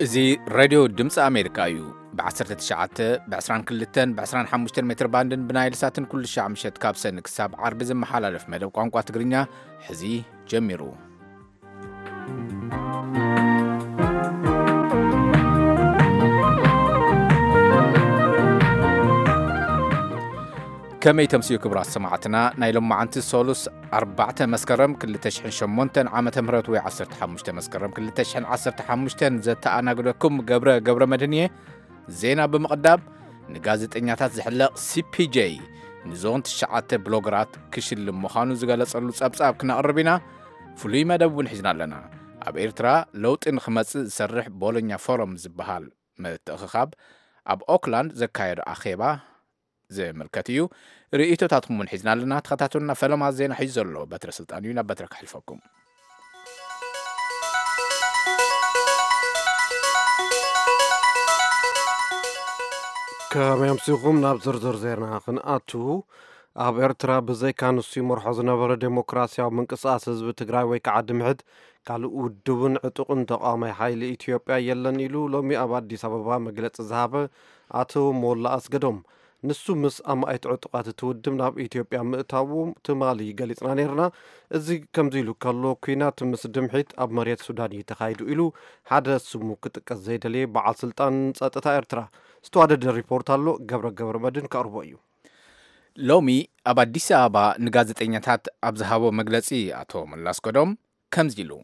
እዚ ሬድዮ ድምፂ ኣሜሪካ እዩ። ብ19 ብ22 ብ25 ሜትር ባንድን ብናይል ሳትን ኩሉ ሻዕ ምሸት ካብ ሰኒ ክሳብ ዓርቢ ዝመሓላለፍ መደብ ቋንቋ ትግርኛ ሕዚ ጀሚሩ። ከመይ ተምስዩ ክብራት ሰማዕትና ናይ ሎማዓንቲ ሶሉስ 4 መስከረም 2008 ዓመተ ምህረት ወይ 15 መስከረም 2015 ዘተኣናግደኩም ገብረ መድህንየ ዜና ብምቕዳብ ንጋዜጠኛታት ዝሕለቕ CPJ ንዞን 9 ብሎገራት ክሽልም ምዃኑ ዝገለጸሉ ጸብጻብ ክነቕርብ ኢና። ፍሉይ መደብ እውን ሒዝና ኣለና። ኣብ ኤርትራ ለውጢ ንኽመጽእ ዝሰርሕ ቦሎኛ ፎረም ዝበሃል ምትእኽኻብ ኣብ ኦክላንድ ዘካየዶ ኣኼባ ዝምልከት እዩ። ርእይቶታትኩም እውን ሒዝና ኣለና። ተኸታተሉና። ፈለማ ዜና ሒዙ ዘሎ በትረ ስልጣን እዩ። ናብ በትረ ክሕልፈኩም። ከመይ ኣምሲኹም ናብ ዝርዝር ዜና ክንኣቱ ኣብ ኤርትራ ብዘይካ ንሱ ይመርሖ ዝነበረ ዴሞክራሲያዊ ምንቅስቓስ ህዝቢ ትግራይ ወይ ከዓ ድምሕት ካልእ ውድብን ዕጡቕን ተቃዋማይ ሓይሊ ኢትዮጵያ የለን ኢሉ ሎሚ ኣብ ኣዲስ ኣበባ መግለፂ ዝሃበ ኣቶ ሞላ ኣስገዶም ንሱ ምስ ኣማይት ዕጡቃት ትውድብ ናብ ኢትዮጵያ ምእታው ትማሊ ገሊጽና ነርና። እዚ ከምዚ ኢሉ ከሎ ኩናት ምስ ድምሒት ኣብ መሬት ሱዳን ተኻይዱ ኢሉ ሓደ ስሙ ክጥቀስ ዘይደለየ በዓል ስልጣን ጸጥታ ኤርትራ ዝተዋደደ ሪፖርት ኣሎ። ገብረ መድን ከቕርቦ እዩ። ሎሚ ኣብ ኣዲስ ኣበባ ንጋዜጠኛታት ኣብ ዝሃቦ መግለጺ ኣቶ መላስ ገዶም ከምዚ ኢሉ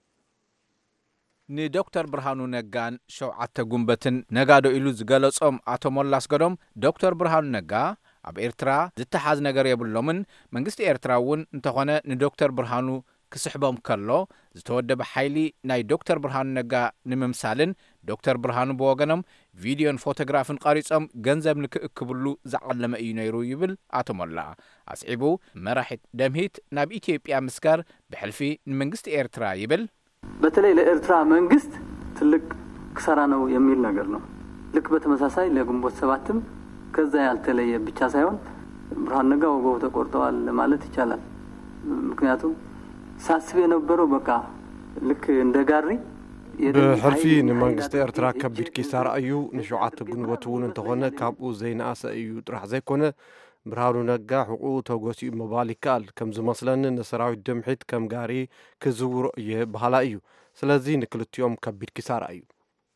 ንዶክተር ብርሃኑ ነጋን 7 ጉንበትን ነጋዶ ኢሉ ዝገለጾም ኣቶ ሞላስ ገዶም ዶክተር ብርሃኑ ነጋ ኣብ ኤርትራ ዝተሓዝ ነገር የብሎምን መንግስቲ ኤርትራ እውን እንተኾነ ንዶክተር ብርሃኑ ክስሕቦም ከሎ ዝተወደበ ሓይሊ ናይ ዶክተር ብርሃኑ ነጋ ንምምሳልን ዶክተር ብርሃኑ ብወገኖም ቪድዮን ፎቶግራፍን ቀሪጾም ገንዘብ ንክእክብሉ ዝዓለመ እዩ ነይሩ ይብል ኣቶ ሞላ ኣስዒቡ መራሒት ደምሂት ናብ ኢትዮጵያ ምስጋር ብሕልፊ ንመንግስቲ ኤርትራ ይብል በተለይ ለኤርትራ መንግስት ትልቅ ክሰራ ነው የሚል ነገር ነው። ልክ በተመሳሳይ ለግንቦት ሰባትም ከዛ ያልተለየ ብቻ ሳይሆን ብርሃኑ ነጋ ወገቡ ተቆርጠዋል ማለት ይቻላል። ምክንያቱም ሳስብ የነበረው በቃ ልክ እንደ ጋሪ ብሕልፊ ንመንግስቲ ኤርትራ ከቢድ ኪሳራ እዩ። ንሸውዓተ ግንቦት እውን እንተኾነ ካብኡ ዘይነኣሰ እዩ ጥራሕ ዘይኮነ ብርሃኑ ነጋ ሕቁ ተጎሲኡ ምባል ይከኣል ከም ዝመስለኒ ንሰራዊት ድምሒት ከም ጋሪ ክዝውሮ እየ ባህላ እዩ። ስለዚ ንክልቲኦም ከቢድ ኪሳራ እዩ።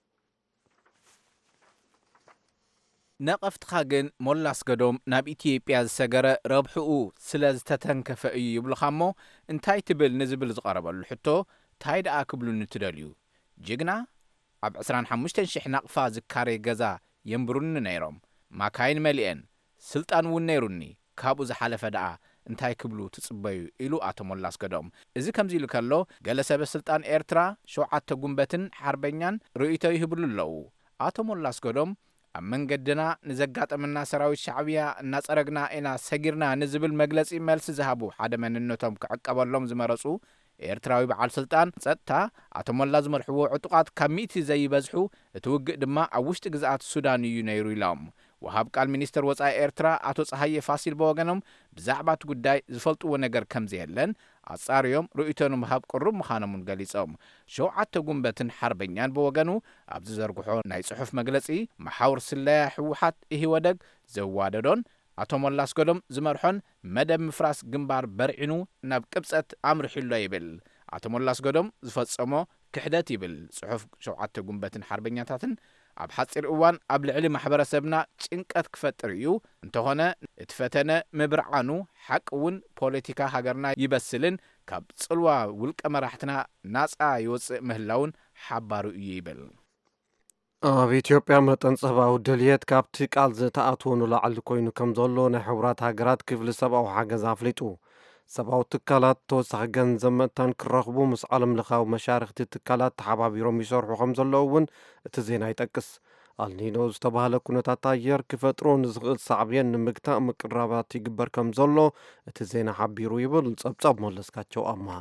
ነቐፍትኻ ግን ሞላስ ገዶም ናብ ኢትዮጵያ ዝሰገረ ረብሕኡ ስለ ዝተተንከፈ እዩ ይብልኻ እሞ እንታይ ትብል ንዝብል ዝቐረበሉ ሕቶ እንታይ ደኣ ክብሉ ንትደልዩ ጅግና ኣብ 25,000 ናቕፋ ዝካረይ ገዛ የንብሩኒ ነይሮም ማካይን መሊአን ስልጣን እውን ነይሩኒ ካብኡ ዝሓለፈ ደኣ እንታይ ክብሉ ትጽበዩ ኢሉ ኣቶ ሞላስ ገዶም እዚ ከምዚ ኢሉ ከሎ ገለ ሰበ ስልጣን ኤርትራ 7 ጉንበትን ሓርበኛን ርእይቶ ይህብሉ ኣለዉ። ኣቶ ሞላስ ገዶም ኣብ መንገድና ንዘጋጠመና ሰራዊት ሻዕብያ እናጸረግና ኢና ሰጊርና ንዝብል መግለጺ መልሲ ዝሃቡ ሓደ መንነቶም ክዕቀበሎም ዝመረጹ ኤርትራዊ በዓል ስልጣን ጸጥታ ኣቶ ሞላ ዝመርሕዎ ዕጡቃት ካብ 100 ዘይበዝሑ እቲ ውግእ ድማ ኣብ ውሽጢ ግዝኣት ሱዳን እዩ ነይሩ ኢሎም ወሃብ ቃል ሚኒስትር ወጻኢ ኤርትራ ኣቶ ፀሃየ ፋሲል በወገኖም ብዛዕባ እቲ ጉዳይ ዝፈልጥዎ ነገር ከምዘየለን ኣጻርዮም ርእይቶን ምሃብ ቅሩብ ምዃኖምን ገሊጾም 7 ጉንበትን ሓርበኛን በወገኑ ኣብ ዝዘርግሖ ናይ ጽሑፍ መግለጺ መሓውር ስለያ ሕወሓት ኢህወደግ ዘዋደዶን ኣቶ ሞላስ ገዶም ዝመርሖን መደብ ምፍራስ ግንባር በርዒኑ ናብ ቅብጸት ኣምርሒሎ ይብል። ኣቶ ሞላስ ገዶም ዝፈጸሞ ክሕደት ይብል ጽሑፍ 7 ጉንበትን ሓርበኛታትን ኣብ ሓፂር እዋን ኣብ ልዕሊ ማሕበረሰብና ጭንቀት ክፈጥር እዩ እንተኾነ እትፈተነ ምብርዓኑ ሓቅ እውን ፖለቲካ ሃገርና ይበስልን ካብ ጽልዋ ውልቀ መራሕትና ናጻ ይወፅእ ምህላውን ሓባሩ እዩ ይብል። ኣብ ኢትዮጵያ መጠን ጸባዊ ድልየት ካብቲ ቃል ዝተኣትዎ ንላዕሊ ኮይኑ ከም ዘሎ ናይ ሕቡራት ሃገራት ክፍሊ ሰብኣዊ ሓገዝ ኣፍሊጡ ሰብኣዊ ትካላት ተወሳኺ ገንዘብ መእታን ክረኽቡ ምስ ዓለም ለኻዊ መሻርክቲ ትካላት ተሓባቢሮም ይሰርሑ ከም ዘለዉ እውን እቲ ዜና ይጠቅስ። ኣልኒኖ ዝተባህለ ኩነታት ኣየር ክፈጥሮ ንዝኽእል ሳዕብየን ንምግታእ ምቅራባት ይግበር ከም ዘሎ እቲ ዜና ሓቢሩ ይብል ጸብጻብ መለስካቸው ኣምሃ።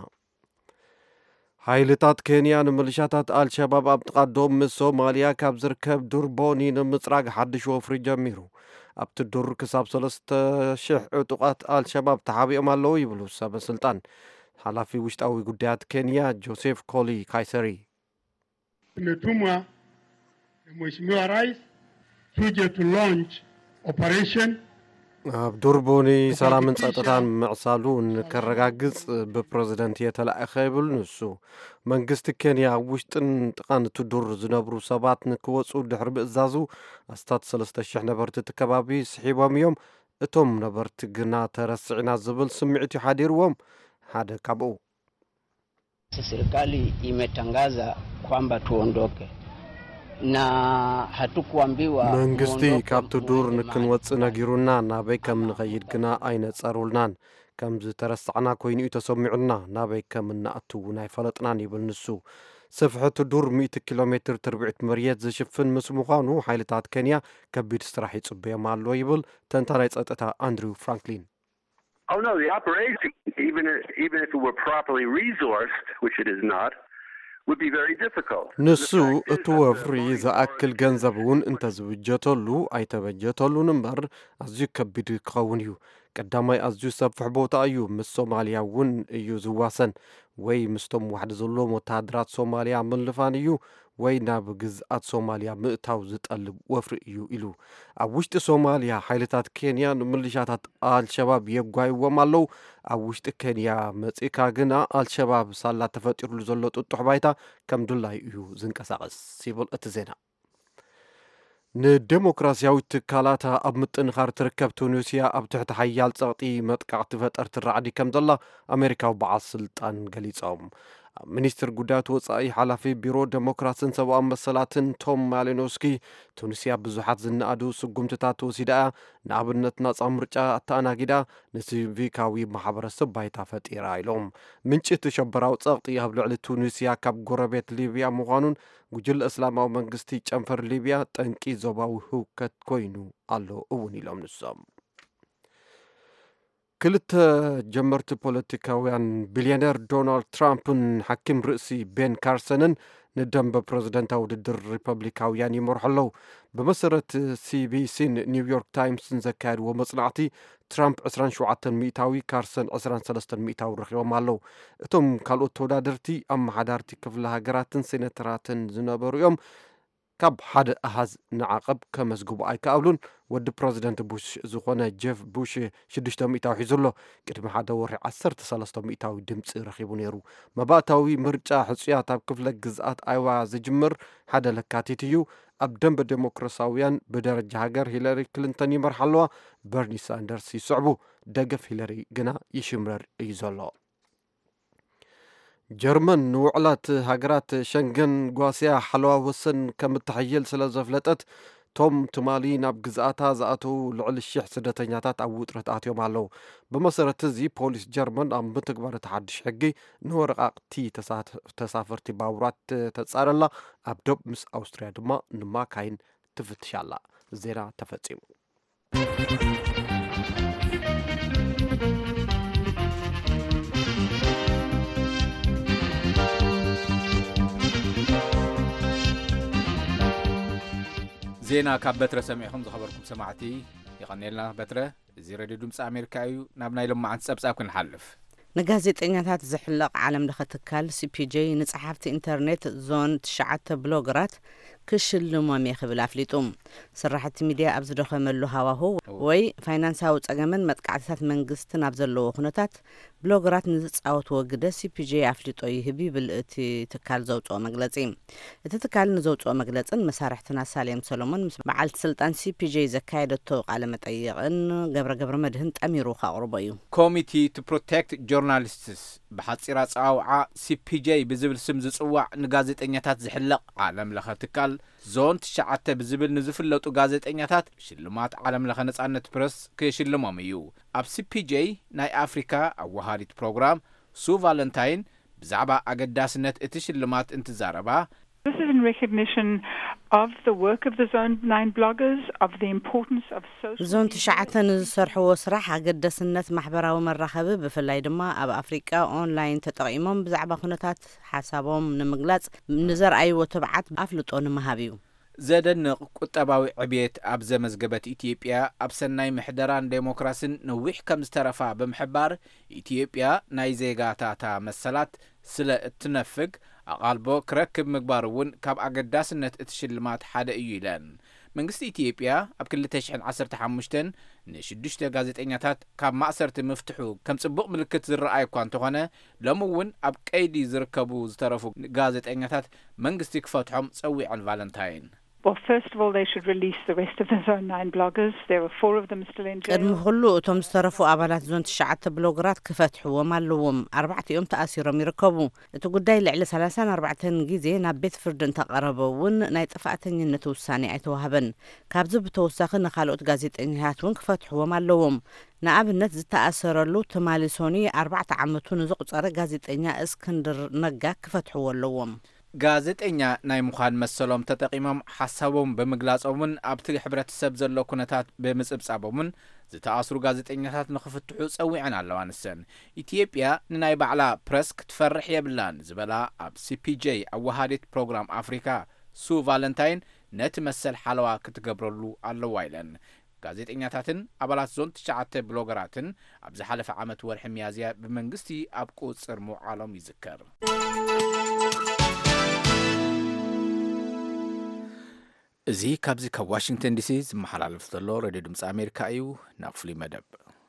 ሓይልታት ኬንያ ንምልሻታት አልሸባብ ኣብ ጥቃ ዶብ ምስ ሶማልያ ካብ ዝርከብ ዱር ቦኒ ንምጽራግ ሓድሽ ወፍሪ ጀሚሩ ኣብቲ ዱር ክሳብ 3,000 ዕጡቃት አልሸባብ ተሓቢኦም ኣለዉ ይብሉ ሰበስልጣን ሓላፊ ውሽጣዊ ጉዳያት ኬንያ ጆሴፍ ኮሊ ካይሰሪ tumetumwa Mheshimiwa Rais tuje to launch operation ዱርቦኒ ሰላምን ጸጥታን ምዕሳሉ ንከረጋግጽ ብፕሬዝደንት የተላእኸ ይብል ንሱ መንግስቲ ኬንያ ውሽጥን ጥቃን ትዱር ዝነብሩ ሰባት ንክወጹ ድሕሪ ምእዛዙ ኣስታት 3000 ነበርቲ ከባቢ ስሒቦም እዮም እቶም ነበርቲ ግና ተረስዒና ዝብል ስምዒት ይሓዲርዎም ሓደ ካብኡ serikali imetangaza kwamba tuondoke na hatukuambiwa መንግስቲ ካብቲ ዱር ንክንወጽእ ነጊሩና ናበይ ከም ንኸይድ ግና ኣይነጸሩልናን ከም ዝተረስዕና ኮይኑ እዩ ተሰሚዑና ናበይ ከም እናእቱ እውን ኣይፈለጥናን ይብል ንሱ ስፍሕቲ ዱር 100 ኪሎ ሜትር ትርብዒት መሬት ዝሽፍን ምስ ምዃኑ ሓይልታት ኬንያ ከቢድ ስራሕ ይጽበዮም ኣሎ ይብል ተንታናይ ጸጥታ አንድሪው ፍራንክሊን Oh no, the operation, even if it were properly resourced, which it is not, would be very difficult. ንሱ እቲ ወፍሪ ዝኣክል ገንዘብ እውን እንተዝብጀተሉ ኣይተበጀተሉን እምበር ኣዝዩ ከቢድ ክኸውን እዩ ቀዳማይ ኣዝዩ ሰፊሕ ቦታ እዩ ምስ ሶማልያ እውን እዩ ዝዋሰን ወይ ምስቶም ዋሕዲ ዘለዎም ወታደራት ሶማልያ ምልፋን እዩ ወይ ናብ ግዝኣት ሶማልያ ምእታው ዝጠልብ ወፍሪ እዩ ኢሉ ኣብ ውሽጢ ሶማልያ ሓይልታት ኬንያ ንምልሻታት አልሸባብ የጓይዎም ኣለው ኣብ ውሽጢ ኬንያ መጺካ ግና አልሸባብ ሳላ ተፈጢሩሉ ዘሎ ጥጡሕ ባይታ ከም ድላይ እዩ ዝንቀሳቀስ ሲብል እቲ ዜና ንዴሞክራሲያዊ ትካላት ኣብ ምጥንኻር ትርከብ ቱኒስያ ኣብ ትሕቲ ሓያል ጸቕጢ መጥቃዕቲ ፈጠርቲ ራዕዲ ከም ዘላ ኣሜሪካዊ በዓል ስልጣን ገሊጾም ሚኒስትር ጉዳያት ወጻኢ ሓላፊ ቢሮ ዴሞክራሲን ሰብኣዊ መሰላትን ቶም ማሊኖስኪ ቱኒስያ ብዙሓት ዝነኣዱ ስጉምትታት ወሲዳ ንኣብነት ናጻ ምርጫ ኣተኣናጊዳ ንሲቪካዊ ማሕበረሰብ ባይታ ፈጢራ ኢሎም ምንጪ ተሸበራዊ ጸቕጢ ኣብ ልዕሊ ቱኒስያ ካብ ጎረቤት ሊብያ ምዃኑን ጉጅለ እስላማዊ መንግስቲ ጨንፈር ሊብያ ጠንቂ ዞባዊ ህውከት ኮይኑ ኣሎ እውን ኢሎም ንሶም ክልተ ጀመርቲ ፖለቲካውያን ቢልዮነር ዶናልድ ትራምፕን ሓኪም ርእሲ ቤን ካርሰንን ንደንበ ፕሬዝደንታዊ ውድድር ሪፐብሊካውያን ይመርሑ ኣለው ብመሰረት ሲቢሲን ኒውዮርክ ታይምስን ዘካየድዎ መጽናዕቲ ትራምፕ 27 ሚእታዊ ካርሰን 23 ሚእታዊ ረኺቦም ኣለው እቶም ካልኦት ተወዳደርቲ ኣመሓዳርቲ ክፍለ ሃገራትን ሴኔተራትን ዝነበሩ እዮም ካብ ሓደ ኣሃዝ ንዓቐብ ከመስግቡ ኣይከኣብሉን ወዲ ፕሬዝደንት ቡሽ ዝኾነ ጄፍ ቡሽ 6 ሚእታዊ ሒዙሎ ቅድሚ ሓደ ወርሒ 13 ሚእታዊ ድምፂ ረኺቡ ነይሩ መባእታዊ ምርጫ ሕፁያት ኣብ ክፍለ ግዝኣት ኣይዋ ዝጅምር ሓደ ለካቲት እዩ ኣብ ደንበ ዴሞክራሲያውያን ብደረጃ ሃገር ሂለሪ ክሊንተን ይመርሓ ኣለዋ በርኒ ሳንደርስ ይስዕቡ ደገፍ ሂለሪ ግና ይሽምረር እዩ ዘሎ ጀርመን ንውዕላት ሃገራት ሸንገን ጓስያ ሓለዋ ወሰን ከም እትሕይል ስለ ዘፍለጠት ቶም ትማሊ ናብ ግዝኣታ ዝኣተው ልዕሊ 1,000 ስደተኛታት ኣብ ውጥረት ኣትዮም ኣለው ብመሰረት እዚ ፖሊስ ጀርመን ኣብ ምትግባር እቲ ሓድሽ ሕጊ ንወረቓቕቲ ተሳፈርቲ ባቡራት ተጻረላ ኣብ ደብ ምስ ኣውስትርያ ድማ ንማካይን ትፍትሽ ኣላ ዜና ተፈጺሙ ዜና ካብ በትረ ሰሚዕኹም ዝኸበርኩም ሰማዕቲ ይቐኒልና በትረ እዚ ሬድዮ ድምፂ ኣሜሪካ እዩ ናብ ናይ ሎማዓንቲ ጸብጻብ ክንሓልፍ ንጋዜጠኛታት ዝሕለቕ ዓለም ለኸ ትካል ሲፒጄ ንጸሓፍቲ ኢንተርኔት ዞን 9 ብሎገራት ክሽልሞም የኽብል ኣፍሊጡ ስራሕቲ ሚድያ ኣብ ዝደኸመሉ ሃዋህው ወይ ፋይናንሳዊ ጸገመን መጥቃዕትታት መንግስትን ኣብ ዘለዎ ኩነታት ብሎገራት ንዝጻወትዎ ግደ ሲፒጄ ኣፍሊጦ ይህብ ይብል እቲ ትካል ዘውፅኦ መግለጺ እቲ ትካል ንዘውፅኦ መግለጽን መሳርሕትና ሳሌም ሰሎሞን ምስ በዓልቲ ስልጣን ሲፒጄ ዘካየደቶ ቃለ መጠይቕን ገብረ መድህን ጠሚሩ ካቕርቦ እዩ ኮሚቲ ቱ ፕሮቴክት ጆርናሊስትስ ብሓፂራ ጸዋውዓ ሲፒጄ ብዝብል ስም ዝጽዋዕ ንጋዜጠኛታት ዝሕለቕ ዓለም ለኸ ትካል ዞን 9 ብዝብል ንዝፍለጡ ጋዜጠኛታት ሽልማት ዓለም ለኸ ነጻነት ፕረስ ክሽልሞም እዩ ኣብ ሲፒጄ ናይ ኣፍሪካ ኣዋሃዲት ፕሮግራም ሱ ቫለንታይን ብዛዕባ ኣገዳስነት እቲ ሽልማት እንትዛረባ This is in recognition of the work of the Zone 9 bloggers, of the importance of social... ዞን 9 ዝሰርሕዎ ስራሕ ኣገዳስነት ማሕበራዊ መራኸቢ ብፍላይ ድማ ኣብ ኣፍሪቃ ኦንላይን ተጠቒሞም ብዛዕባ ኩነታት ሓሳቦም ንምግላጽ ንዘርኣይዎ ትብዓት ኣፍልጦ ንምሃብ እዩ ዘደንቕ ቁጠባዊ ዕብየት ኣብ ዘመዝገበት ኢትዮጵያ ኣብ ሰናይ ምሕደራን ዴሞክራሲን ነዊሕ ከም ዝተረፋ ብምሕባር ኢትዮጵያ ናይ ዜጋታታ መሰላት ስለ እትነፍግ ኣቓልቦ ክረክብ ምግባር እውን ካብ ኣገዳስነት እቲ ሽልማት ሓደ እዩ ኢለን መንግስቲ ኢትዮጵያ ኣብ 2015 ን6 ጋዜጠኛታት ካብ ማእሰርቲ ምፍትሑ ከም ጽቡቕ ምልክት ዝረኣይ እኳ እንተኾነ ሎሚ እውን ኣብ ቀይዲ ዝርከቡ ዝተረፉ ጋዜጠኛታት መንግስቲ ክፈትሖም ጸዊዐን ቫለንታይን Well, first of all, they should release the rest of the Zone 9 bloggers. There were 4 of them still in jail. قدم كله توم استرفوا أبلات زون تشعت بلوغرات كفتحوا وما لهم 4 يوم تأثيرهم يركبوا تقداي لعلى 34 جيزي نبيت فردن تقربوا ون نايتفقتني نتوساني أيتوهبن كابزب توساخن خالوت غازيطنيات ون كفتحوا وما لهم نابنت زتأثرلو تمالسوني 4 عمتون زقصر غازيطنيا اسكندر نغا كفتحوا لهم ጋዜጠኛ ናይ ሙኻን መሰሎም ተጠቂሞም ሓሳቦም ብምግላጾምን ኣብቲ ሕብረተሰብ ዘሎ ኩነታት ብምጽብጻቦምን ዝተኣስሩ ጋዜጠኛታት ንኽፍትሑ ጸዊዐን ኣለዋ ንሰን ኢትዮጵያ ንናይ ባዕላ ፕረስ ክትፈርሕ የብላን ዝበላ ኣብ CPJ ኣወሃዲት ፕሮግራም ኣፍሪካ ሱ ቫለንታይን ነቲ መሰል ሓለዋ ክትገብረሉ ኣለዋ ኢለን ጋዜጠኛታትን ኣባላት ዞን 9 ብሎገራትን ኣብ ዝሓለፈ ዓመት ወርሒ ሚያዝያ ብመንግስቲ ኣብ ቁጽር ምውዓሎም ይዝከር እዚ ካብዚ ካብ ዋሽንግተን ዲሲ ዝመሓላለፍ ዘሎ ሬድዮ ድምፂ ኣሜሪካ እዩ ናብ ፍሉይ መደብ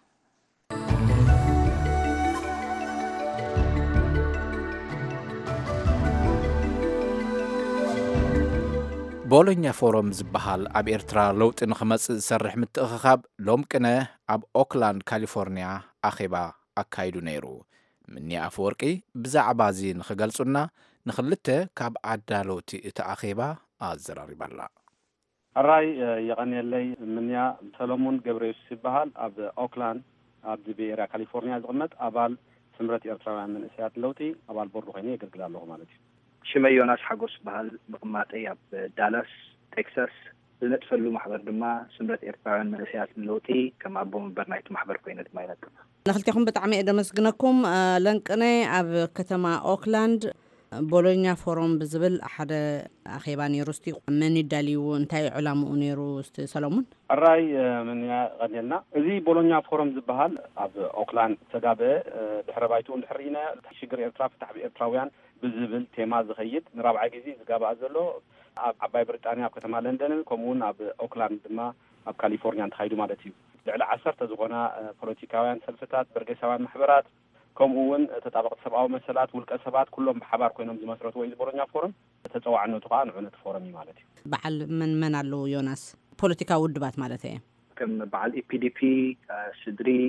ቦሎኛ ፎረም ዝበሃል ኣብ ኤርትራ ለውጢ ንኽመጽእ ዝሰርሕ ምትእኽኻብ ሎም ቅነ ኣብ ኦክላንድ ካሊፎርኒያ ኣኼባ ኣካይዱ ነይሩ ምኒ ኣፈወርቂ ብዛዕባ እዚ ንኽገልጹና ንኽልተ ካብ ኣዳለውቲ እቲ ኣኼባ ኣዘራሪባላ الرأي يغني لي منيا سلمون جبريل سبحان أب أوكلاند أب بيرا كاليفورنيا زغمت أبال سمرة إرترا من إسيات اللوتي أبال بورو خيني يقلقل الله مالتي شمي يوناس حقوس بهال بقماتي أب دالاس تكساس لنتفلو محبر دما سمرة إرترا من إسيات اللوتي كما أبو برنايت محبر كوينة مايلت نخلتكم بتعمي إذا مسجنكم لنكني أب كتما أوكلاند بولونيا فورم بزبل أحد أخيباني روستي من يداليو انتاي علامو نيرو سلامون الرأي من غديلنا زي بولونيا فورم زبهال أب أوكلاند تدابه بحربايتون حرينا تشجر إرتراف تحبي إرتراويان بزبل تيما زخيد نرابع جزي زقابة أزلو أب عباي بريطانيا بكتما لندن كومون أب أوكلاند دما أب كاليفورنيا تخيدو مالتيو على 10 تزغونا بوليتيكاويان سلفتات برقساويان محبرات كم هون تطابق سبعة مسألات والكسبات كلهم بحبار كونهم زمسرت ويز بورنيا فورم تتوقع أنه تقع عنة فورمي مالتي بعل من علو يوناس بوليتيكا ودبات مالتي كم بعل EPDP سدري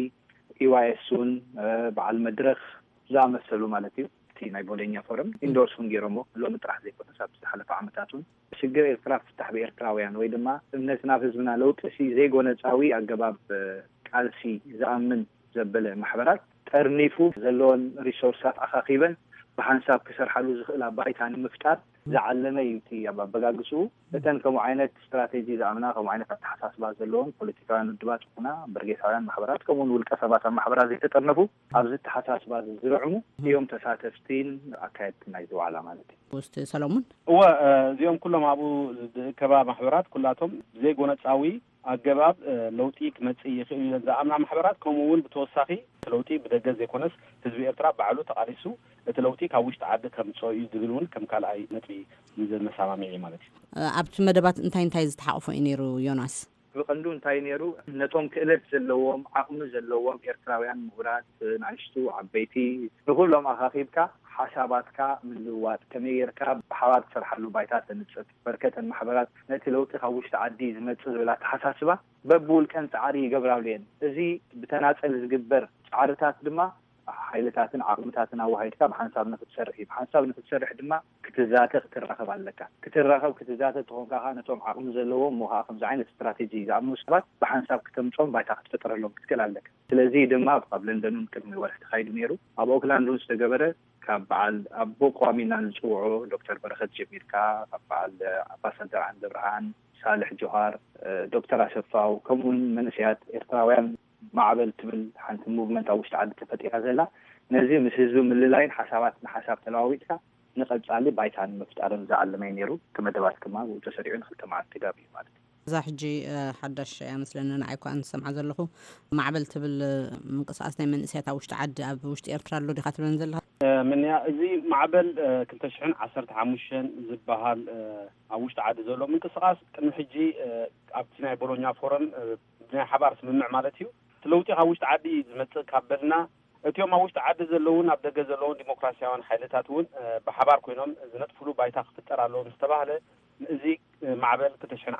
EYSون بعل مدرخ زعم السلو مالتي تينا بولينيا فورم إندورسون جيرمو لو مطرح زي كنا ساب استحلف عمتاتون شجر إرتراف تحبي إرتراويان ويدما الناس نافذ منا لو تشي زي جونا تساوي الجباب قالسي زعمن زبل محبرات ترنيفو زلون ريسورسات أخاقيبا بحنساب كسر حلو زخلا بايتان مفتار زعلنا يوتي يابا بقاقسو لتن كمعينة استراتيجي زعمنا كمعينة حساس بازلون بوليتيكاوان الدبات كنا برقيساوان محبرات كمون والكسبات المحبرات زي تترنفو أبزت حساس باز زرعمو يوم تساتفتين أكاد نايزو على مالتي وست سلامون هو اليوم كلهم أبو كباب محبرات كلاتهم زي قونة تساوي أجباب لوتيك متسي زعمنا محبرات كمون بتوساقي لوتي بدجز يكونس تزوي إرتراب بعلو تقاريسو لوتي كاوش تعدد كم صوي يدلون كم كالاي نتبي نزل مسامعي مالتي أبت مدبات انتاي زتحقفوا إنيرو يوناس بقندون انتاي نيرو نتوم كإلت زلوهم عقم زلوهم إرتراويان مهورات نعيشتو عبيتي نقول لهم أخاقيبك حساباتك من لوات كميرك بحوات سرحلو بايتات نتسط بركة المحبرات نتي لو تخوش تعدي زمتسوز ولا تحساسبه ببول كان تعاري قبراولين زي بتناسل زقبر عارتات دما حيلتاتن عقمتاتن أو هيدك بحنساب نفتسرحي بحنساب نفتسرح دما كتزاتك ترخب عليك كترخب كتزاتك تقوم كهانتهم عقم زلوهم وهاقم زعين استراتيجي زعمو سبات بحنساب كتمتهم بايتاق تفتر لهم كتكل عليك سلازي دما بقبل لندنون كلمي ورحت خايد ميرو أبو أوكلاند لون استقبره كبعل أبو قوامينا نسوعو دكتور برخت جميلكا كبعل أباسندر عند برهان صالح جوهار دكتور أشفاو كمون منسيات إرتراويان معبل تبل حنت موفمنت أو اشتعاد تفتيح هذا نزي مسيزو من اللاين حساباتنا حساب تلاويتها نقل على بايتان مفتارن زعل ما ينيرو كما دبات كما وتسريعين خلت مع التجابي مالتي زحجي حدش مثلنا نعيكو أن سمع زلخو معبل تبل منقصاصنا من إسياتا وش تعد أب وش إيرترا لو دي خاطر ننزلها من يا زي معبل كنت شحن 15 زبهال وش تعد زلو منقصاص كان حجي أبتنا بولونيا فورم بنا حبار سمع مالتيو تلوتي هاوش تعدي زمت كابلنا እቲዮም ውሽጥ ዓዲ ዘለውን ኣብ ደገ ዘለውን ዲሞክራሲያውን ሓይልታት እውን ብሓባር ኮይኖም ዝነጥፍሉ ባይታ ክፍጠር ኣለዎ ምስተባህለ እዚ ማዕበል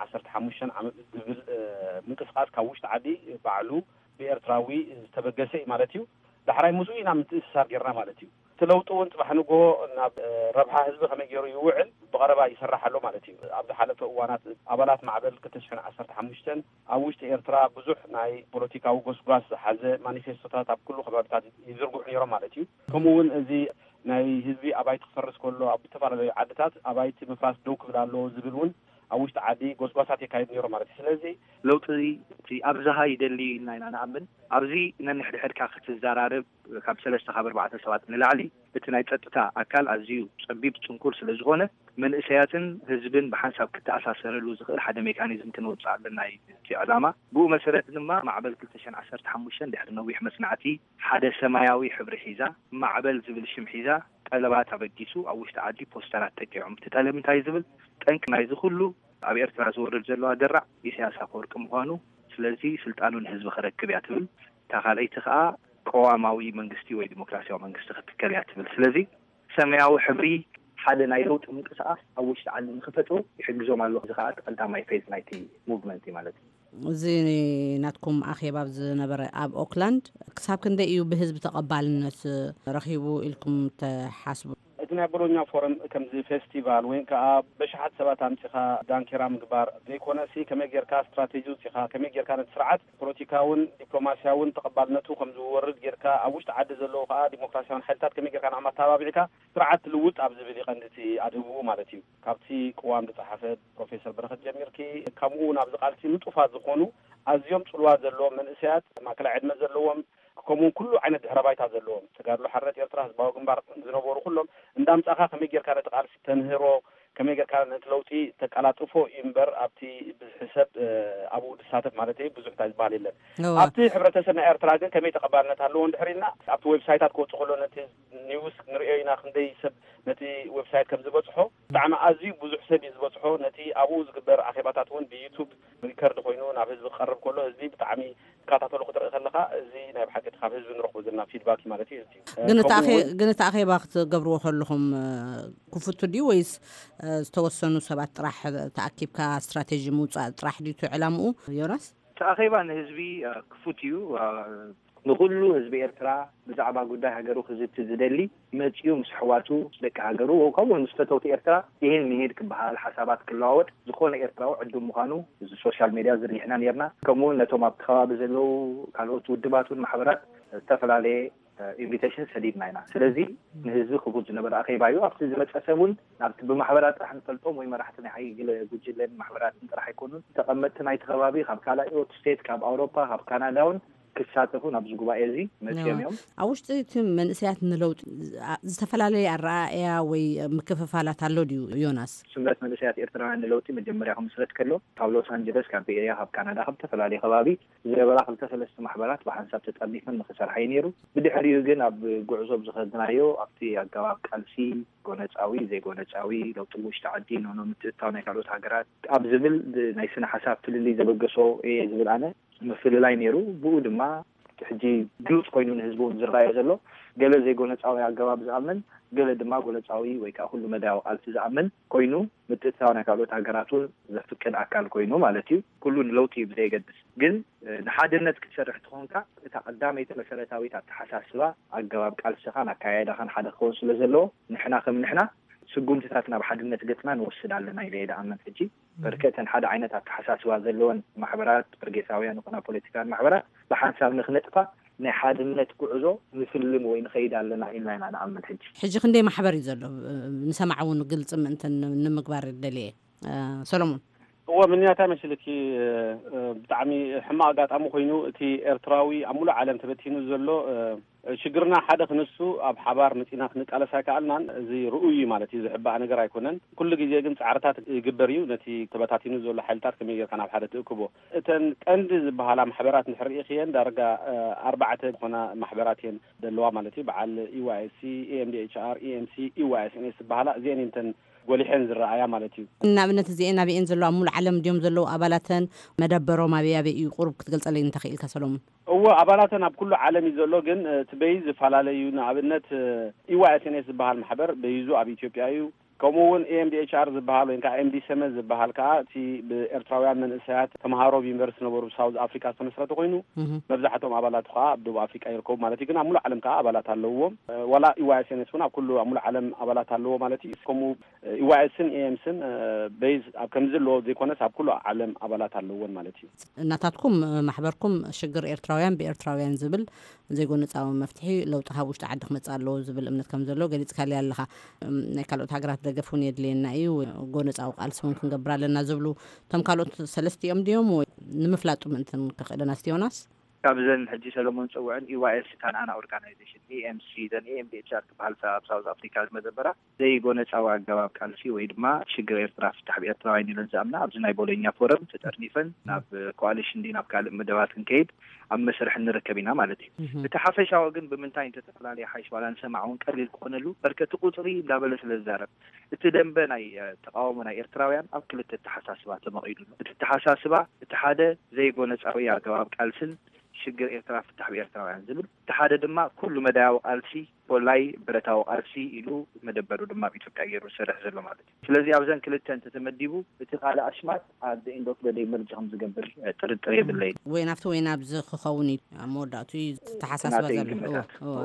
2015 ዓመት ዝብል ምንቅስቃስ ካብ ውሽጥ ዓዲ ባዕሉ ብኤርትራዊ ዝተበገሰ ማለት እዩ ዳሕራይ ሙዙ ኢና ምትእስሳር ጌርና ማለት እዩ تلوتون صباح نجو ناب ربحها حزب خميجيرو يوعل بغربا يسرح له مالتي عبد حالته وانات عبالات معبل كتشفن 15 اوشت إيرترا بزح ناي بوليتيكا وغوسغاس حزه مانيفيستوتات اب كله خبرات يزرقوا نيرو مالتي كمون ازي ناي حزبي ابايت تفرس كله اب تفارله عدتات ابايت مفاس دوك بلالو زبلون اوشت عادي غوسغاسات يكايد نيرو مالتي سلازي لوتري في ابزها يدلي ناينا نعمل ابزي ننحد حدكا ختزارارب ካብ 3-4 ሰባት ንላዕሊ እቲ ናይ ጸጥታ ኣካል ኣዝዩ ጸቢብ ጽንኩር ስለ ዝኾነ መንእሰያትን ህዝብን ብሓንሳብ ክተኣሳሰረሉ ዝኽእል ሓደ ሜካኒዝም ክንወጽእ ኣለና እቲ ዕላማ ብኡ መሰረት ድማ ማዕበል 2015 ድሕሪ ነዊሕ መጽናዕቲ ሓደ ሰማያዊ ሕብሪ ሒዛ ማዕበል ዝብል ሽም ሒዛ ቀለባት ኣበጊሱ ኣብ ውሽጢ ዓዲ ፖስተራት ተቂዖም እቲ ጠለብ እንታይ ዝብል ጠንቂ ናይ ዝኹሉ ኣብ ኤርትራ ዝወርድ ዘሎ ደራዕ ኢሳያስ ኣፈወርቂ ምዃኑ ስለዚ ስልጣኑን ህዝቢ ክረክብ እያ ትብል ተኻለይቲ ከዓ قواماوي منغستي ወይ ዲሞክራሲያዊ መንግስቲ ክትከል ያትብል ስለዚ ሰማያዊ ሕብሪ ሓደ ናይ ለውጥ ምንቅስቃስ ኣብ ውሽጢ ዓዲ ንኽፈጥሩ ይሕግዞም ኣለዎ ዝኻት ቀዳማይ ፌዝ ናይቲ ሙቭመንት ማለት እዚ ናትኩም ኣኼባ ዝነበረ ኣብ ኦክላንድ ክሳብ ክንደይ እዩ ብህዝቢ ተቐባልነት ረኺቡ ኢልኩም ተሓስቡ እትና ቦሎኛ ፎረም ከምዚ ፌስቲቫል ወይ ከዓ በሽሓት ሰባት ኣምፂኻ ዳንኪራ ምግባር ዘይኮነሲ ከመይ ጌርካ ስትራቴጂው ሲኻ ከመይ ጌርካ ነቲ ስርዓት ፖለቲካውን ዲፕሎማሲያውን ተቐባልነቱ ከም ዝወርድ ጌርካ ኣብ ውሽጢ ዓዲ ዘለዎ ከዓ ዲሞክራሲያውን ሓይልታት ከመይ ጌርካ ንዓማ ተባቢዕካ ስርዓት ልውጥ ኣብ ዝብል ይቐንዲ ኣድህቡ ማለት እዩ ካብቲ ቅዋም ዝፀሓፈ ፕሮፌሰር በረኸት ጀሚርኪ ከምኡ ናብ ዝቃልሲ ንጡፋት ዝኾኑ ኣዝዮም ጽልዋት ዘለዎም መንእሰያት ማእከላይ ዕድመ ዘለዎም كمون كله عين الدهربايت هذا اللون تقارلو حرة يرتراح باو جنبار زنبورو كلهم اندام تأخذ كميجر كانت قارس تنهرو كميجر كانت لوتي تكالاتوفو إمبر أبتي بحسب أبو الساتف مالتي بزحتاج بالي له أبتي حبرة سنة إرتراجن كمية تقبلنا تهلون دحرينا أبتي ويب سايتات كوت تقولون نتي نيوز نرئينا خندي سب نتي ويب سايت كم زبطحو دعم أزي بزح سب يزبطحو نتي أبو زكبر أخباتاتون بيوتيوب ريكارد خوينون عبز بقرب كله زي بتعمي كاتاتو لقطر خلقة زي نايب حاجة خافز بنروح وزلنا فيدباك مالتي قلت أخي باخت قبروا خلهم كفتو دي ويس توسنوا سبعة راح تأكيب كاستراتيجي موت راح دي تعلموا يونس تأخيبا هزبي كفتيو نقولو هزبي إرترا بزعبا قدا هاجرو خزيت تزدلي ماتيو مسحواتو لك هاجرو وكون مستوى إرترا يهين مهيد كبها الحسابات كلاود دخولنا إرترا عندهم مخانو السوشيال ميديا زي إحنا نيرنا كمون لتوما بخاب زلو قالوا تودباتو المحاضرات تفعل عليه invitation سديد معنا سلازي نهزو خبوز نبر أخي بايو أفتي زمت أسمون نعرف بمحاضرات راح نطلطهم ويما راح تنحي جل لين محاضرات راح يكونون تقمت نايت غوابي خاب كالا إيوت ستيت كاب أوروبا خاب كندا كساتفون أبز جوا إزي متيم يوم أوش تيم من سيات نلوت استفلالي الرائع ومكففالات اللوديو يونس سمعت من سيات إرترا نلوتي من جمريهم سلت كله تابلو سان جلس كان في إياه خاب كندا خاب تفلالي غوابي زي بلا خلت ثلاث محاضرات وحنسب تتقدم من مخسر حينيرو بدي حريو جن أب جعزوب زخدنايو أفتي الجواب كالسي جونت أوي زي جونت أوي لو تبوش تعدين ونو متتاوني كالوت هاجرات أب زبل نايسنا حساب تللي زبقصو إيه زبل أنا مثل لاي نيرو بود ما تحجي جلوس قينون هزبون زرقايا زلو قال زي قولت عوي عقباب زعمن قال دما قولت عوي ويكا كل مداو قالت زعمن قينو متتاونا كالوت هاجراتون زفتكن أكال قينو مالتيو كلون لوتي بزي قدس قل نحادرنا تكسرح تخونكا تقدامي تلسرتاوي تحساسوا عقباب قال سخان كايدا خان حدا خونس لزلو نحنا خم نحنا سجون تتاتنا بحدنا تقتنا نوصل على إلى عمان فيجي بركة حدا عينتها حساس وازلون محبرات برجساوية نقنا بوليتيكان محبرات بحساب نخنطفة نحادنا تقعزو نفيلم وين خيد على إلى عمان حجي خندي محبر يزلو نسمعون قلت من أنت نمقبر الدليل سلمون هو من يا تامش لكي بتعمي حماقات أمو خينو تي إرتراوي عمولة عالم تبتينو زلو ሽግርና ሓደ ክነሱ ኣብ ሓባር መፂና ክንቃለሳ ከኣልናን እዚ ርኡይ ማለት እዩ ዝሕባእ ነገር ኣይኮነን ኩሉ ግዜ ግን ጻዕርታት ይግበር እዩ ነቲ ተበታቲኑ ዘሎ ሓይልታት ከመይ ጌርካ ናብ ሓደ ትእክቦ እተን ቀንዲ ዝበሃላ ማሕበራት ንሕርኢ ኺየን ዳርጋ 4 ዝኾና ማሕበራት እየን ደለዋ ማለት እዩ በዓል EYC EMDHR EMC EYSNS ዝበሃላ እዚአን እንተን ጎሊሐን ዝረኣያ ማለት እዩ ንኣብነት እዚአን ኣበየን ዘለዋ ሙሉ ዓለም ድዮም ዘለዉ ኣባላተን መደበሮም ኣበይ እዩ ቁርብ ክትገልጸለይ እንተኽኢልካ ሰሎሞን እዎ ኣባላተን ኣብ ኩሉ ዓለም እዩ ዘሎ ግን ትበይ ዝፈላለዩ ንኣብነት EYSNS ዝበሃል ማሕበር በይዙ ኣብ ኢትዮጵያ እዩ ከምኡውን EMDHR ዝበሃል ወይ ከዓ MD ሰመዝ ዝበሃል ከዓ እቲ ብኤርትራውያን መንእሰያት ተምሃሮ ዩኒቨርሲቲ ነበሩ ሳውዝ ኣፍሪካ ዝተመስረተ ኮይኑ መብዛሕትኦም ኣባላት ከዓ ኣብ ደቡብ ኣፍሪካ ይርከቡ ማለት እዩ ግን ኣብ ሙሉ ዓለም ከዓ ኣባላት ኣለዎም ወላ EYSNS እውን ኣብ ኩሉ ኣብ ሙሉ ዓለም ኣባላት ኣለዎ ማለት እዩ ከምኡ EYSን EMSን በይዝ ኣብ ከምዚ ዘለዎ ዘይኮነስ ኣብ ኩሉ ዓለም ኣባላት ኣለዎን ማለት እዩ እናታትኩም ማሕበርኩም ሽግር ኤርትራውያን ብኤርትራውያን ዝብል ዘይጎነፃዊ መፍትሒ ለውጢ ካብ ውሽጢ ዓዲ ክመፅእ ኣለዎ ዝብል እምነት ከም ዘሎ ገሊፅካልያ ኣለኻ ናይ ካልኦት ሃገራት ደገፉን የድልየና እዩ ጎነፃዊ ቃልሲ እውን ክንገብር ኣለና ዝብሉ እቶም ካልኦት ሰለስቲኦም ድዮም ወይ ንምፍላጡ ምእንትን ክኽእለና ስትዮናስ ካብዘን ሕጂ ሰሎሞን ፀውዕን EYS ታንኣና ኦርጋናይዜሽን EMC ዘን EMDHR ዝበሃል ኣብ ሳውዝ ኣፍሪካ ዝመዘበራ ዘይጎነፃዊ ኣገባብ ቃልሲ ወይ ድማ ሽግር ኤርትራ ፍታሕ ብኤርትራውያን ኢለን ዝኣምና ኣብዚ ናይ ቦሎኛ ፎረም ተጠርኒፈን ናብ ኮአሊሽን ዲ ናብ ካልእ መደባት ክንከይድ ኣብ መስርሕ ንርከብ ኢና ማለት እዩ እቲ ሓፈሻዊ ግን ብምንታይ እንተተፈላለየ ሓይሽ ዋላ ንሰማዕ እውን ቀሊል ክኾነሉ በርከቲ ቁፅሪ እንዳበለ ስለዝዛረብ እቲ ደንበ ናይ ተቃውሞ ናይ ኤርትራውያን ኣብ ክልተ ተሓሳስባ ተመቒዱሉ እቲ ተሓሳስባ እቲ ሓደ ዘይጎነፃዊ ኣገባብ ቃልስን ሽግር ኤርትራ ፍታሕ ብኤርትራውያን ዝብል እቲ ሓደ ድማ ኩሉ መዳያዊ ቃልሲ ወላይ ብረታዊ ቃልሲ ኢሉ መደበሩ ድማ ብኢትዮጵያ ገይሩ ዝሰርሕ ዘሎ ማለት እዩ ስለዚ ኣብዘን ክልተ እንተተመዲቡ እቲ ካልእ ኣሽማት ኣብ ኢንዶክ በደይ መርጃ ከም ዝገብር ጥርጥር የብለይ ወይ ናብቲ ወይ ናብዚ ክኸውን እዩ መወዳእቱ ተሓሳስባ ዘሎ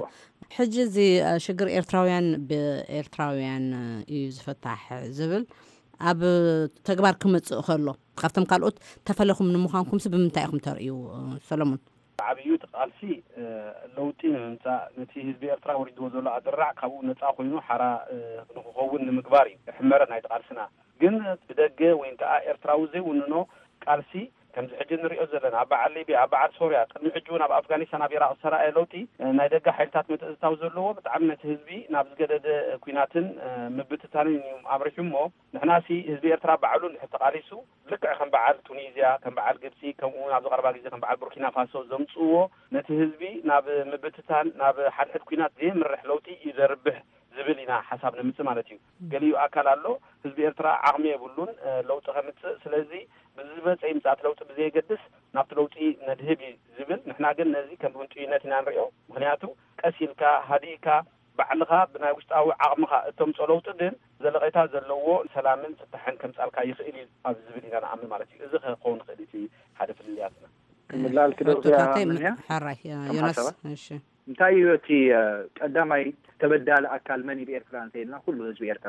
ሕጂ እዚ ሽግር ኤርትራውያን ብኤርትራውያን እዩ ዝፍታሕ ዝብል ኣብ ተግባር ክመጽእ ከሎ ካብቶም ካልኦት ተፈለኹም ንምዃንኩምስ ብምንታይ ኢኹም ተርእዩ ሰሎሞን ዓብዩ ተቃልሲ ለውጢ ንምምፃእ ነቲ ህዝቢ ኤርትራ ወሪድዎ ዘሎ ኣድራዕ ካብኡ ነፃ ኮይኑ ሓራ ንክኸውን ንምግባር እዩ ሕመረ ናይ ተቃልስና ግን ብደገ ወይ ከዓ ኤርትራዊ ዘይውንኖ ቃልሲ ከምዚ ሕጂ ንሪኦ ዘለና ኣብ በዓል ሊብያ ኣብ በዓል ሶርያ ቅድሚ ሕጂ እውን ኣብ ኣፍጋኒስታን ኣብ ኢራቅ ዝሰራየ ለውጢ ናይ ደጋ ሓይልታት ምትእትታው ዘለዎ ብጣዕሚ ነቲ ህዝቢ ናብ ዝገደደ ኩናትን ምብትታንን ኣምሪሑ እሞ ንሕናሲ ህዝቢ ኤርትራ ባዕሉ ንድሕር ተቃሊሱ ልክዕ ከም በዓል ቱኒዝያ ከም በዓል ግብፂ ከምኡ ናብ ዝቐረባ ግዜ ከም በዓል ቡርኪና ፋሶ ዘምፅዎ ነቲ ህዝቢ ናብ ምብትታን ናብ ሓድሕድ ኩናት ዘይምርሕ ለውጢ እዩ ዘርብሕ ዝብል ኢና ሓሳብ ንምፅእ ማለት እዩ ገሊኡ ኣካል ኣሎ ህዝቢ ኤርትራ ዓቕሚ የብሉን ለውጢ ከምፅእ ስለዚ ብዝመፀ ምፅኣት ለውጢ ብዘይገድስ ናብቲ ለውጢ ነድህብ ዝብል ንሕና ግን ነዚ ከም ብንጥዩነት ኢና ንሪኦ ምክንያቱ ቀሲልካ ሃዲእካ ባዕልኻ ብናይ ውሽጣዊ ዓቕምኻ እተምፆ ለውጢ ግን ዘለቐታ ዘለዎ ሰላምን ፍትሕን ከምፃልካ ይኽእል እዩ ኣብ ዝብል ኢና ንኣምን ማለት እዩ እዚ ክኸውን ክእል እቲ ሓደ ፍልልያትና ክምላል ክደውያ ሓራይ ዮናስ እሺ እንታይ እዩ እቲ ቀዳማይ ተበዳሊ ኣካል መን ብኤርትራ እንተይልና ኩሉ ህዝቢ ኤርትራ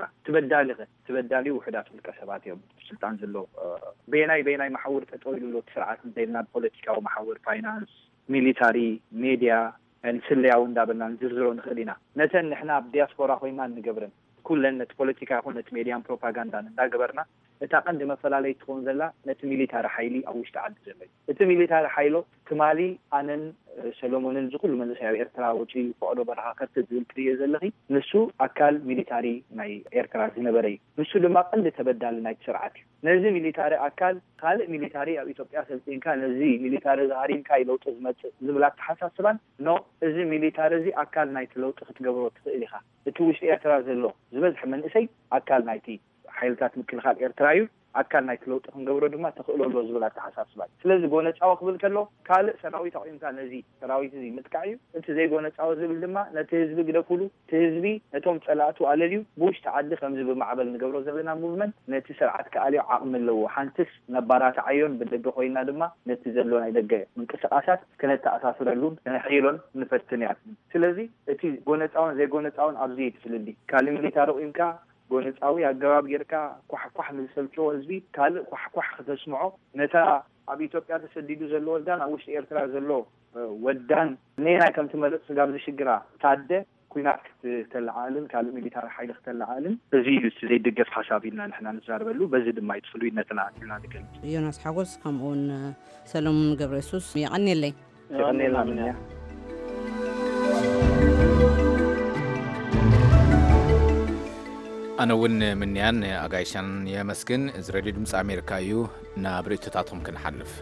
ተበዳሊ ውሕዳት ውልቀ ሰባት እዮም ስልጣን ዘሎ በየናይ ማሕውር ጠጠው ኢሉ ስርዓት እንተይልና ፖለቲካዊ ማሕውር ፋይናንስ ሚሊታሪ ሚድያ እንስለያው እንዳበልና ዝርዝሮ ንኽእል ኢና ነተን ንሕና ብዲያስፖራ ኮይና ንገብርን ኩለን ነቲ ፖለቲካ ይኹን ነቲ ሚድያን ፕሮፓጋንዳን እንዳገበርና እታ ቀንዲ መፈላለይ ትኾን ዘላ ነቲ ሚሊታሪ ሓይሊ ኣብ ውሽጢ ዓዲ ዘሎ እቲ ሚሊታሪ ሓይሎ ትማሊ ኣነን ሰሎሞንን ዝኩሉ መንእሰያዊ ኤርትራ ውጪ ፈቅዶ በረኻ ከርተ ዝብል ትሪኦ ዘለኺ ንሱ ኣካል ሚሊታሪ ናይ ኤርትራ ዝነበረ እዩ ንሱ ድማ ቀንዲ ተበዳሊ ናይቲ ስርዓት እዩ ነዚ ሚሊታሪ ኣካል ካልእ ሚሊታሪ ኣብ ኢትዮጵያ ሰልጢንካ ነዚ ሚሊታሪ ዝሃሪምካ ለውጢ ዝመፅእ ዝብላ ተሓሳስባን ኖ እዚ ሚሊታሪ እዚ ኣካል ናይቲ ለውጢ ክትገብሮ ትኽእል ኢኻ እቲ ውሽጢ ኤርትራ ዘሎ ዝበዝሕ መንእሰይ ኣካል ናይቲ ሓይልታት ምክልኻል ኤርትራ እዩ ኣካል ናይቲ ለውጢ ክንገብሮ ድማ ተኽእለሎ ዝብላ ተሓሳስባል ስለዚ ጎነፃዊ ክብል ከሎ ካልእ ሰራዊት ኣቑምካ ነዚ ሰራዊት እዚ ምጥቃዕ እዩ እቲ ዘይጎነፃዊ ዝብል ድማ ነቲ ህዝቢ ግደኩሉ እቲ ህዝቢ ነቶም ፀላእቱ ኣለልዩ ብውሽጢ ዓዲ ከምዚ ብማዕበል ንገብሮ ዘለና ሙቭመንት ነቲ ስርዓት ከኣልዮ ዓቕሚ ኣለዎ ሓንትስ ነባራት ዓዮን ብደገ ኮይና ድማ ነቲ ዘሎ ናይ ደገ ምንቅስቃሳት ክነተኣሳስረሉን ክነሕይሎን ንፈትን እያ ስለዚ እቲ ጎነፃውን ዘይጎነፃውን ኣብዚ ይትፍልሊ ካልእ ሚሊታሪ ኣቑምካ ጎነፃዊ ኣገባብ ጌርካ ኳሕ ንዝሰልጭዎ ህዝቢ ካልእ ኳሕ ከተስምዖ ነታ ኣብ ኢትዮጵያ ተሰዲዱ ዘሎ ወልዳን ኣብ ውሽጢ ኤርትራ ዘሎ ወዳን ነናይ ከም ትመለጥ ስጋብ ዝሽግራ ታደ ኩናት ክትተላዓልን ካልእ ሚሊታሪ ሓይሊ ክትተላዓልን እዚ እዩ ዘይድገፍ ሓሳብ ኢልና ንሕና ንዛረበሉ በዚ ድማ ይትፍሉይነትና ኢልና ንገልፅ ዮናስ ሓጎስ ከምኡውን ሰሎሞን ገብረ የሱስ ይቐኒየለይ ምንያ أنا ون منيان أجايشان يا مسكن إزرائيل دمس أمريكا يو نابريت تطعم كن حلف.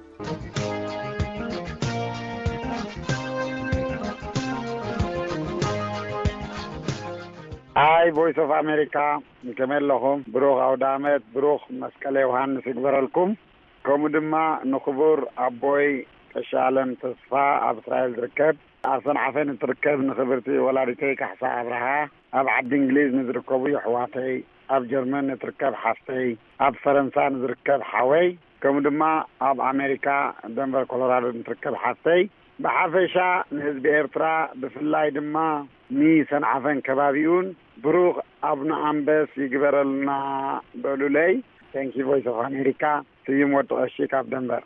هاي فويس اوف امريكا نكمل لهم بروخ عودامات بروخ مسكلي يوحنس يكبر لكم كوم دما نخبر ابوي تشالم تصفى اب اسرائيل ركب اصلا عفن تركب نخبرتي ولادتي كحسا ابرها اب عبد انجليز نزركبو حواتي اب جرمن نتركب حاستي اب فرنسا نزركب حوي كوم دما اب امريكا دنفر كولورادو نتركب حاستي بحفشا نهزب إيرترا بفلاي دما ميسان عفن كبابيون بروغ أبنا أمبس يقبرلنا بولولي Thank you Voice of America سيوم وطغشيك عبد دنبر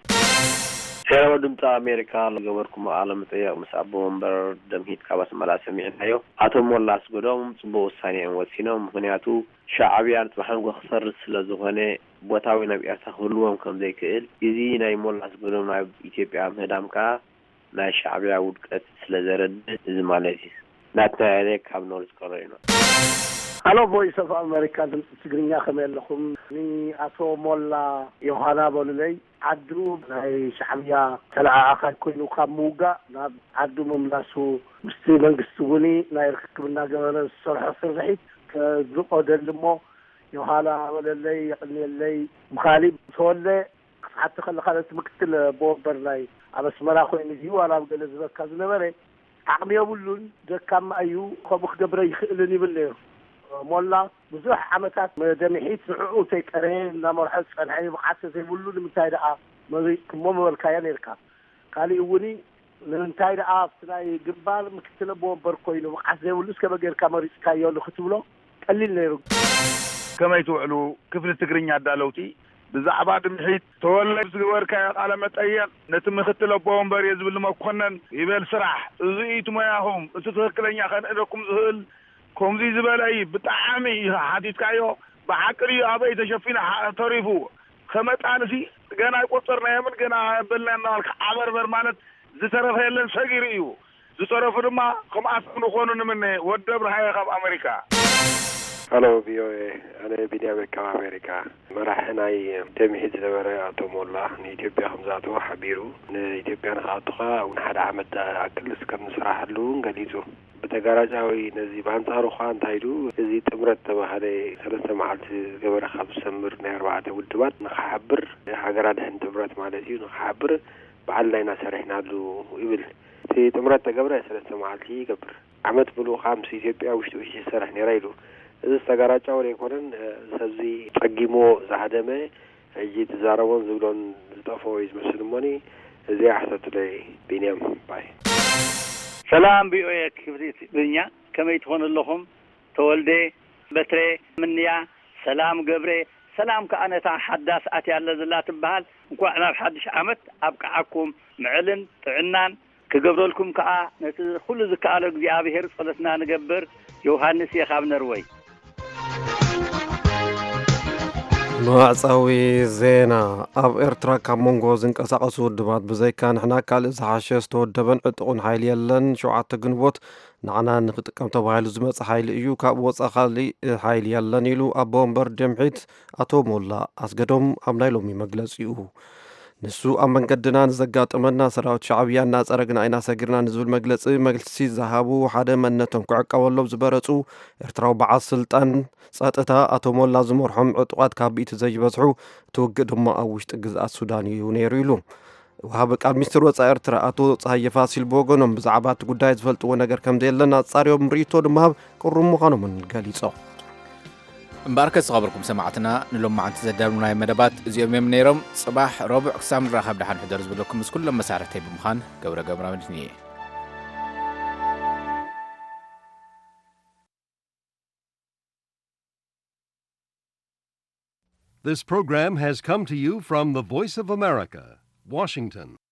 سلام دمتا أمريكا لغوركم عالم تيا مسعبو مبر دمهيد كاباس ملا سميعين هايو عطو مولاس قدوم صبو الثانيين وسينوم هنياتو شعبيان تبحنقو خسر سلازوغاني بوتاوي نبي أرتخلوهم كم زي كيل إذي ناي مولاس قدوم ناي إتيبيا مهدامكا ناي شعبيا ودكت سلازرد زماليسيس ناتنا عليك هابنورس كورينا Hello Voice of America تسجرينيا خمال لكم ني أتو مولا يوهانا بولولي عدو ناي شعبيا تلعا أخاد كوينو خاموغا عدو مملاسو مستي منقستوني ناي ركبنا قوانا الصرح الصرحيت كذلقو دلمو يوهانا بولولي يقلي اللي مخالب تولي حتى خلت مكتل بوبر ناي أبس مراخوي نجيو أنا بقل زبكا زنبري عقمي أولون دكام أيو خبخ دبري يخيلني بالليل مولا بزوح عمتات دمحيت سعو تيكرين لا مرحس فنحي بقعدت يقولوا لي متايدا ما كمم والكيان يركب قال يوني لنتايدا تلاقي جبال مكتله بوبر كوينو بقعدت يقولوا اسكا بغير كاميرا كايو لو ختبلو قليل ليرو كما يتوعلو كفل التقرينيا دالوتي بزعبا دمحيت تولى زغور كاي على متايا نتم ختله بومبر يزبل ما كونن يبل سراح زيت ما ياهم تتوكلنيا خن ادكم زهل كومزي زبالي بطعامي حديث كايو بحقري ابي تشفينا طريفو خمت انسي غنا يقطرنا يمن غنا بلنا عبربر مالت زترف يلن سغيريو زترف دما كم اسنو خونن من ودبر هاي خب امريكا هلو بيو انا بنيامين كم امريكا مرحناي دمي زبره اتومولا نيتيوبيا خمزاتو حبيرو نيتيوبيا نخاطخا ونحد عمد اكل سكن نسراحلو غليزو بتجارجاوي نزي بانصارو خان تايدو زي تمرت تبهالي ثلاثه معلت جبر خاب سمر نيربعه ودبات نخحبر حجرا دهن تمرت مالتي نخحبر بعلينا سرحنا له يبل تي تمرت جبر ثلاثه معلتي يجبر عمد بلو خامس إثيوبيا وشتوش سرح نيرايلو إذا تجارجاو ليكونن سبزي تقيمو زحدمه يجي تزارون زولون زطفويز مسلموني زي حست لي بينام باي سلام بيويك كبريت بنيا كما يتخون اللهم تولدي بتري منيا سلام قبري سلام كأنا حداث أتي على زلات بهال وكأنا بحدش عمت أبقعكم معلن تعنان كقبر لكم كأ كل ذكاء لك ذي أبي هرس فلسنا نقبر يوهانس يخاب نروي مواعصاوي زينا اب إرترا كامونغو زنقساقسو ودبات بزيكا نحنا كالئ زحاشيس تودبن عطقون حيل يلن شوعة قنبوت نعنا نخطقم تبايلو زمص حيل ايو كاب وصا خالي حيل يلن يلو ابومبر دمحيت اتو مولا اسقدوم امنايلو ميمقلص يو نسو أمن قدنا نزقات أمنا سراوت شعبيان ناس أرقنا إنا ساقرنا نزول مجلسي زهابو حدا منتهم كعقا والله بزبارتو ارتراو بعض سلطان ساتتا أتو مولا زمورحم عطوات كابيت زي بزحو توقدهم أوش تقزات سوداني يونيريلو وهابك المستر وصا ارترا أتو صحي فاسيل بوغنم بزعبات قداي زفلت ونقر كم ديلنا تصاريو مريتو دمهاب كرمو خانو من قاليصو مباركة صغبركم سماعتنا نلوم مع انتزادرنا مدبات زيوم يمنيرم صباح ربع قسام راخب دحان حدرز بلوكم كل لما سعرتي بمخان قبرة مدنية This program has come to you from the Voice of America, Washington.